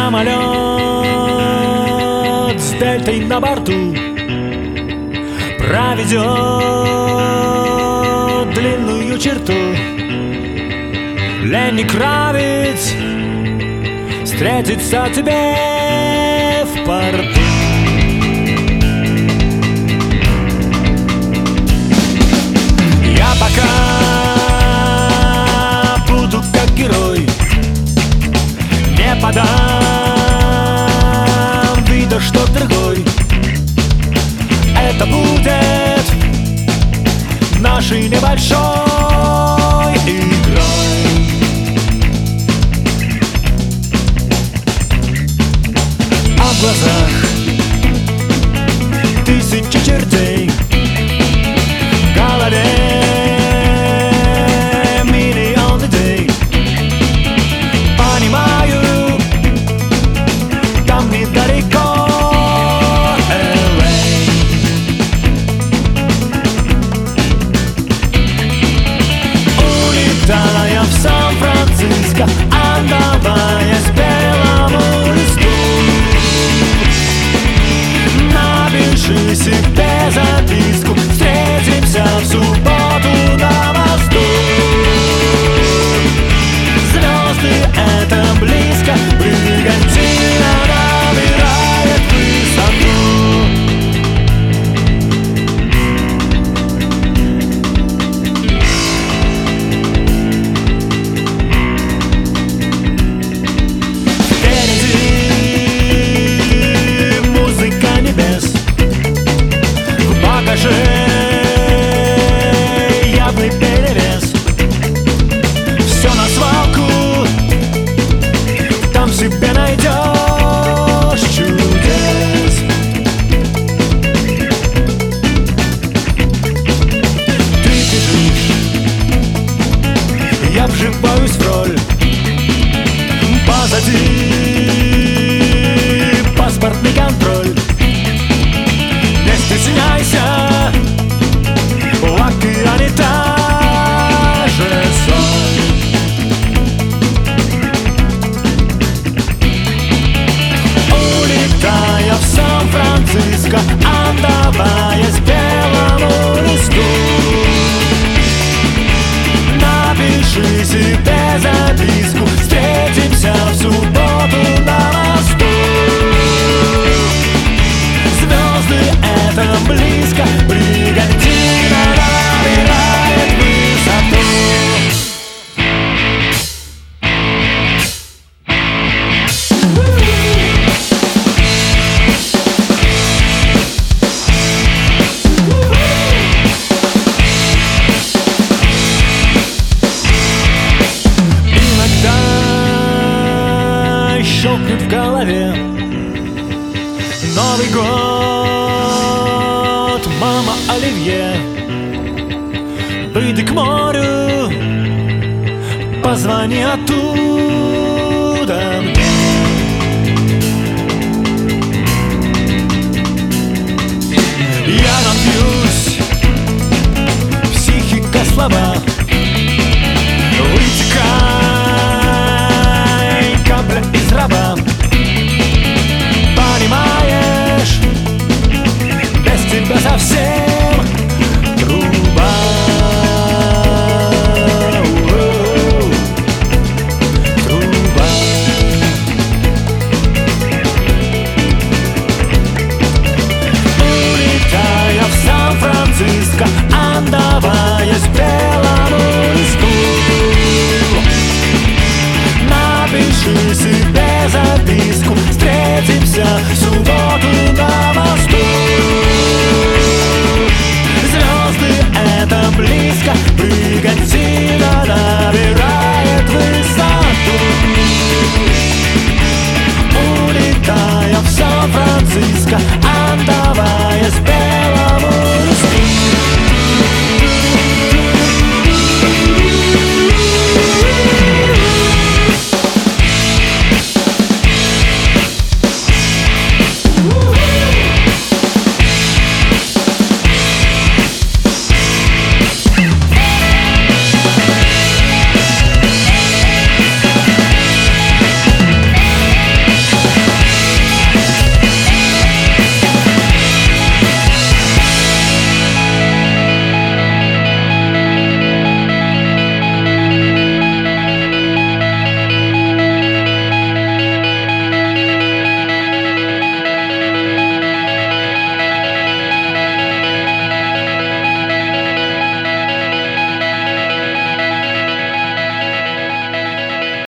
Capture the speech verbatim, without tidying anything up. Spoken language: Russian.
Самолет с дельтой на борту проведет длинную черту. Ленни Кравиц встретится тебе в порту. Я пока буду как герой, не подам вида, что другой. Это будет нашей небольшой игрой. А в глазах тысячи чертей, в голове миллион идей. Понимаю, там недалеко эл эй. Улетая в Сан-Франциско, отдаваясь белому листу, напиши себе записку: встретимся в субботу на мосту. Звезды — это близко, бригантина набирает высоту. Впереди музыка небес, в багаже явный перевес. Все на свалку, там себе найдешь чудес. Ты бежишь, я вживаюсь в роль. Позади паспортный контроль. Не стесняйся, в океане та же соль. Улетая в Сан-Франциско, отдаваясь белому листу, напиши себе записку: встретимся в субботу на мосту. Звезды — это близко, бригантина набирает высоту. Щелкнет в голове Новый год, мама оливье. Выйди к морю, позвони оттуда мне. Я напьюсь, психика слаба, вытекай, капля из раба. Понимаешь, без тебя совсем труба. Труба. Улетая в Сан-Франциско, отдавая